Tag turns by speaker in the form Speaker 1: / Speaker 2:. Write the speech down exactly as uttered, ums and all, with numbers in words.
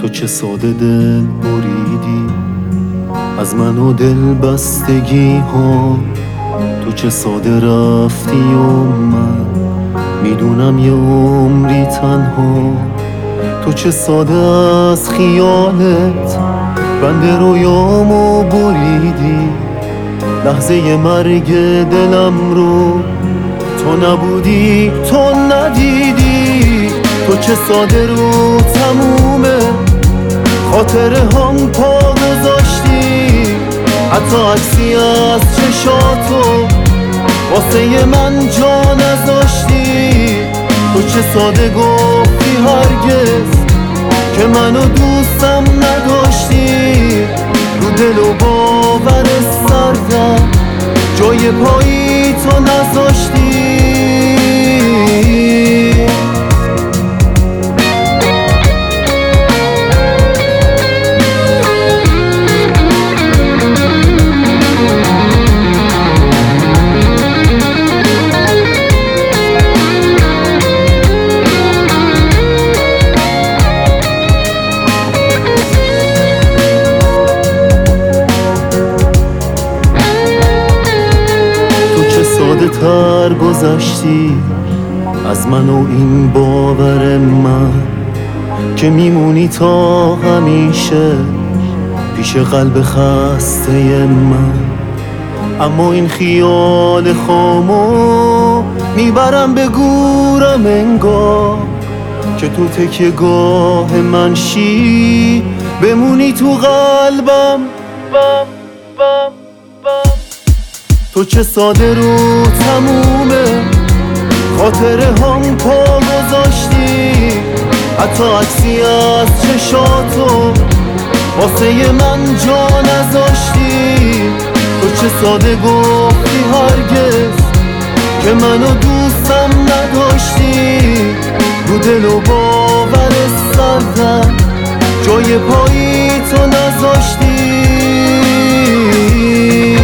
Speaker 1: تو چه ساده دل بریدی از من و دل بستگی ها، تو چه ساده رفتی و من میدونم یه عمری تنها. تو چه ساده از خیالت بند رویامو بریدی، لحظه مرگ دلم رو تو نبودی، تو ندیدی. تو چه ساده رو تمومه خاطره هم پا گذاشتی، حتی عکسی از چشاتو واسه من جا نذاشتی. تو چه ساده گفتی هرگز که منو دوستم نداشتی، رو دل و باور سردم جای پایی تو نذاشتی. ساده تر گذشتی از من و این باور من که میمونی تا همیشه پیش قلب خسته من. اما این خیال خامو میبرم به گورم انگار که تو تکیه گاه من شی بمونی تو قلبم. بم بم بم. تو چه ساده رو تمومه خاطره هم پا گذاشتی، حتی عکسی از چشاتو واسه من جا نذاشتی. تو چه ساده گفتی هرگز که منو دوستم نداشتی، رو دل و باور سردم جای پایی تو نذاشتی.